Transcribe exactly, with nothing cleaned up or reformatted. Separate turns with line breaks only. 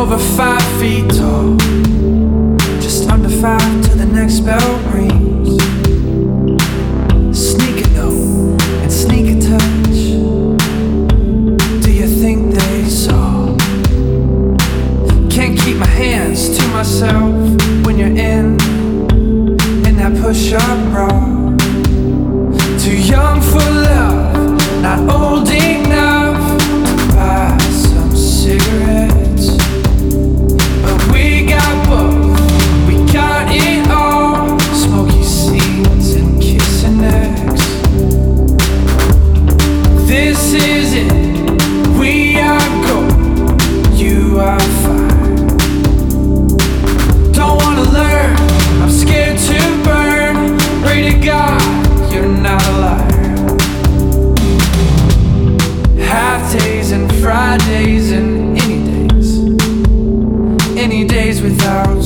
over five feet tall, just under five till the next bell rings. Sneak a note and sneak a touch. Do you think they saw? Can't keep my hands to myself when you're in in that push-up bra. Too young for love, not old enough to buy some cigarettes. But we got both, we got it all. Smoky seats and kissing necks. This is it, we are gold, you are fire. Don't wanna learn, I'm scared to burn. Pray to God, you're not a liar. Half days and Fridays and any days, any days without